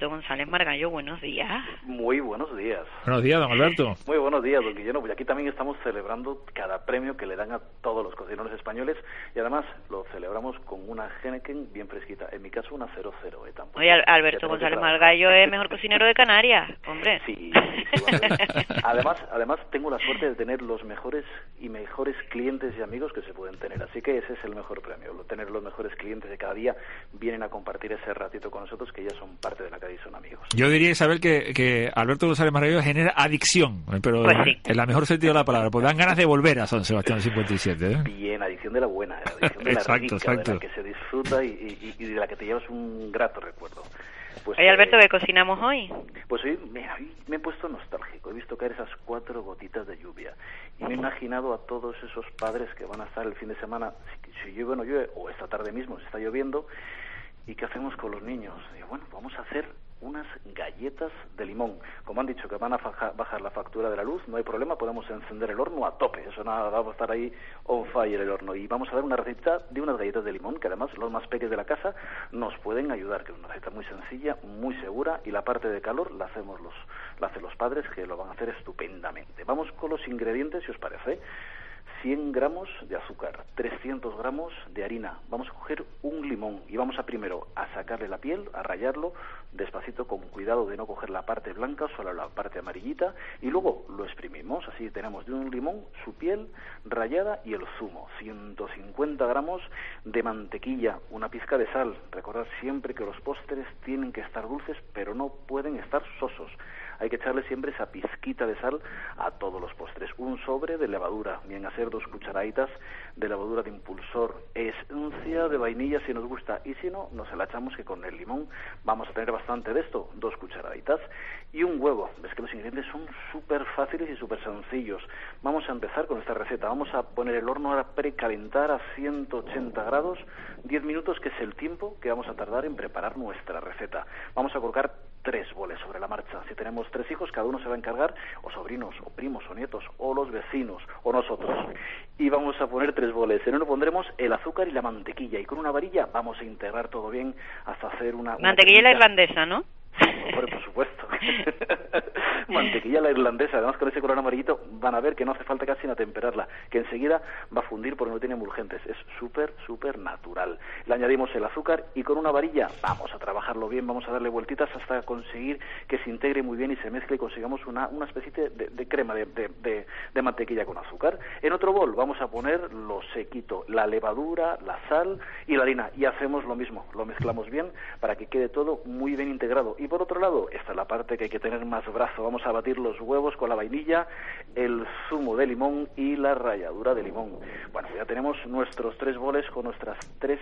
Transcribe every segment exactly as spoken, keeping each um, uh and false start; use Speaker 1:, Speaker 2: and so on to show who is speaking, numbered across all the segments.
Speaker 1: Alberto González Margallo, buenos días.
Speaker 2: Muy buenos días.
Speaker 3: Buenos días, don Alberto.
Speaker 2: Muy buenos días, don Guillermo. Pues aquí también estamos celebrando cada premio que le dan a todos los cocineros españoles y además lo celebramos con una Heineken bien fresquita. En mi caso, una cero cero. Eh,
Speaker 1: Oye, Alberto González Margallo es mejor cocinero de Canarias, hombre.
Speaker 2: Sí, sí, sí, bueno, además, además tengo la suerte de tener los mejores y mejores clientes y amigos que se pueden tener. Así que ese es el mejor premio, tener los mejores clientes de cada día vienen a compartir ese ratito con nosotros que ya son parte de la calle y son amigos.
Speaker 3: Yo diría, Isabel, que, que Alberto González Margallo genera adicción, pero
Speaker 1: pues sí.
Speaker 3: en la mejor sentido de la palabra, pues dan ganas de volver a San Sebastián cincuenta y siete. ¿eh?
Speaker 2: Bien, adicción de la buena, adicción de la
Speaker 3: exacto,
Speaker 2: rica,
Speaker 3: exacto.
Speaker 2: de la que se disfruta y, y, y de la que te llevas un grato recuerdo. Pues,
Speaker 1: Oye, Alberto,
Speaker 2: eh,
Speaker 1: ¿qué cocinamos hoy?
Speaker 2: Pues hoy me, hoy me he puesto nostálgico, he visto caer esas cuatro gotitas de lluvia y me he imaginado a todos esos padres que van a estar el fin de semana, si, si llueve o no llueve, o esta tarde mismo si está lloviendo, ¿y qué hacemos con los niños? Digo, bueno, vamos a hacer unas galletas de limón. Como han dicho que van a faja, bajar la factura de la luz, no hay problema, podemos encender el horno a tope, eso nada, va a estar ahí on fire el horno. Y vamos a dar una receta de unas galletas de limón, que además los más pequeños de la casa nos pueden ayudar, que es una receta muy sencilla, muy segura, y la parte de calor la hacemos los, la hacen los padres, que lo van a hacer estupendamente. Vamos con los ingredientes, si os parece. cien gramos de azúcar, trescientos gramos de harina. Vamos a coger un limón y vamos a primero a sacarle la piel, a rallarlo despacito, con cuidado de no coger la parte blanca, solo la parte amarillita, y luego lo exprimimos. Así tenemos de un limón su piel rallada y el zumo. ciento cincuenta gramos de mantequilla, una pizca de sal. Recordad siempre que los postres tienen que estar dulces, pero no pueden estar sosos. Hay que echarle siempre esa pizquita de sal a todos los postres. Un sobre de levadura, bien a ser dos cucharaditas de levadura de impulsor, esencia de vainilla si nos gusta, y si no, nos la echamos, que con el limón vamos a tener bastante de esto, dos cucharaditas, y un huevo. Ves que los ingredientes son súper fáciles y súper sencillos. Vamos a empezar con esta receta. Vamos a poner el horno a precalentar a ciento ochenta grados, diez minutos, que es el tiempo que vamos a tardar en preparar nuestra receta. Vamos a colocar tres boles sobre la marcha. Si tenemos tres hijos, cada uno se va a encargar, o sobrinos, o primos, o nietos, o los vecinos, o nosotros. Y vamos a poner tres boles. En uno pondremos el azúcar y la mantequilla, y con una varilla vamos a integrar todo bien hasta hacer una... una
Speaker 1: mantequilla
Speaker 2: cremita.
Speaker 1: La irlandesa, ¿no?
Speaker 2: Por, por supuesto. Mantequilla la irlandesa, además con ese color amarillito van a ver que no hace falta casi ni atemperarla, que enseguida va a fundir porque no tiene emulgentes, es súper, súper natural. Le añadimos el azúcar y con una varilla vamos a trabajarlo bien, vamos a darle vueltitas hasta conseguir que se integre muy bien y se mezcle y consigamos una, una especie de, de crema de, de, de, de mantequilla con azúcar. En otro bol vamos a poner lo sequito, la levadura, la sal y la harina, y hacemos lo mismo, lo mezclamos bien para que quede todo muy bien integrado. Y por otro lado, esta es la parte que hay que tener más brazo, vamos a batir los huevos con la vainilla, el zumo de limón y la ralladura de limón. Bueno, ya tenemos nuestros tres boles con nuestras tres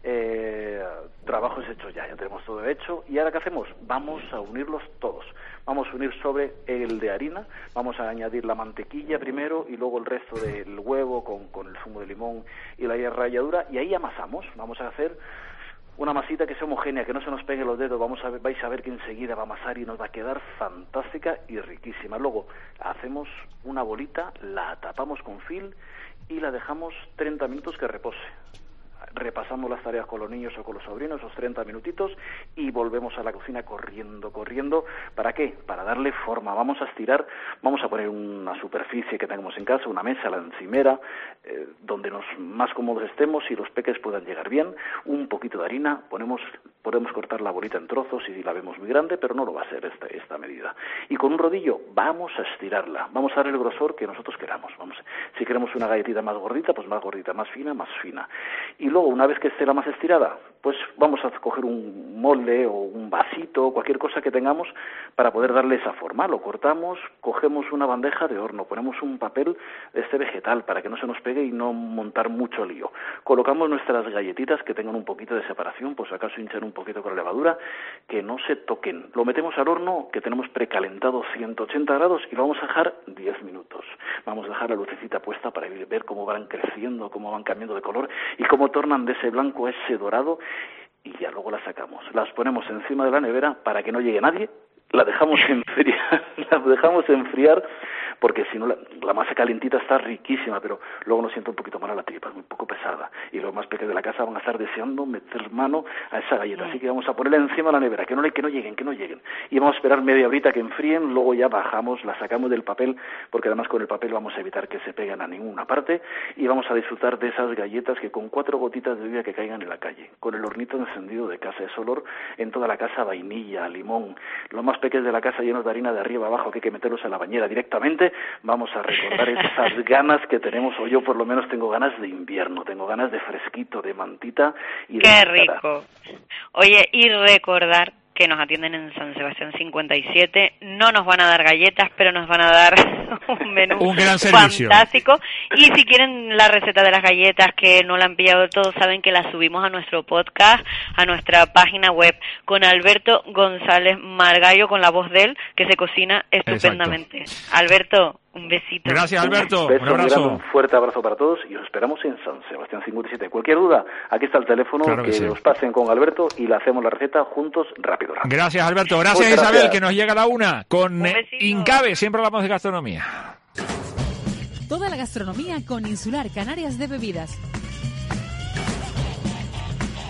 Speaker 2: eh, trabajos hechos ya, ya tenemos todo hecho. ¿Y ahora qué hacemos? Vamos a unirlos todos. Vamos a unir sobre el de harina, vamos a añadir la mantequilla primero y luego el resto del huevo con, con el zumo de limón y la ralladura, y ahí amasamos. Vamos a hacer una masita que sea homogénea, que no se nos pegue los dedos. Vamos a ver, vais a ver que enseguida va a amasar y nos va a quedar fantástica y riquísima. Luego hacemos una bolita, la tapamos con film y la dejamos treinta minutos que repose. Repasamos las tareas con los niños o con los sobrinos, esos treinta minutitos, y volvemos a la cocina corriendo, corriendo. ¿Para qué? Para darle forma. Vamos a estirar, vamos a poner una superficie que tengamos en casa, una mesa, la encimera, eh, donde nos más cómodos estemos y los peques puedan llegar bien. Un poquito de harina, ponemos, podemos cortar la bolita en trozos si la vemos muy grande, pero no lo va a ser esta, esta medida. Y con un rodillo vamos a estirarla, vamos a dar el grosor que nosotros queramos. Vamos, si queremos una galletita más gordita, pues más gordita, más fina, más fina. Y luego, una vez que esté la más estirada, pues vamos a coger un molde o un vasito, cualquier cosa que tengamos para poder darle esa forma. Lo cortamos, cogemos una bandeja de horno, ponemos un papel de este vegetal para que no se nos pegue y no montar mucho lío. Colocamos nuestras galletitas que tengan un poquito de separación, pues acaso hinchar un poquito con la levadura, que no se toquen. Lo metemos al horno que tenemos precalentado ciento ochenta grados y lo vamos a dejar diez minutos. Vamos a dejar la lucecita puesta para ver cómo van creciendo, cómo van cambiando de color y cómo tornan de ese blanco a ese dorado, y ya luego las sacamos, las ponemos encima de la nevera para que no llegue nadie, la dejamos enfriar, la dejamos enfriar porque si no la, la masa calentita está riquísima, pero luego nos sienta un poquito mal a la tripa, es un poco pesada, y los más pequeños de la casa van a estar deseando meter mano a esa galleta, así que vamos a ponerla encima de la nevera, que no, que no lleguen, que no lleguen, y vamos a esperar media horita que enfríen, luego ya bajamos, la sacamos del papel, porque además con el papel vamos a evitar que se peguen a ninguna parte, y vamos a disfrutar de esas galletas que con cuatro gotitas de lluvia que caigan en la calle, con el hornito encendido de casa, ese olor en toda la casa, vainilla, limón, los más pequeños de la casa llenos de harina de arriba abajo, que hay que meterlos a la bañera directamente, vamos a recordar esas ganas que tenemos, o yo por lo menos tengo ganas de invierno, tengo ganas de fresquito, de mantita y de
Speaker 1: ¡Qué
Speaker 2: mascara.
Speaker 1: rico! Oye, y recordar que nos atienden en San Sebastián cincuenta y siete, no nos van a dar galletas, pero nos van a dar un menú
Speaker 3: un gran servicio.
Speaker 1: Fantástico. Y si quieren la receta de las galletas, que no la han pillado del todo, saben que la subimos a nuestro podcast, a nuestra página web, con Alberto González Margallo, con la voz de él, que se cocina estupendamente. Exacto. Alberto, un besito.
Speaker 3: Gracias, Alberto.
Speaker 2: Un, beso,
Speaker 3: un abrazo.
Speaker 2: Un fuerte abrazo para todos y os esperamos en San Sebastián cincuenta y siete. Cualquier duda, aquí está el teléfono, claro que, que sí. os pasen con Alberto y le hacemos la receta juntos rápido. rápido.
Speaker 3: Gracias, Alberto. Gracias,
Speaker 2: Muchas
Speaker 3: Isabel,
Speaker 2: gracias.
Speaker 3: que nos llega a la una con Incabe. Siempre hablamos de gastronomía.
Speaker 4: Toda la gastronomía con Insular Canarias de Bebidas.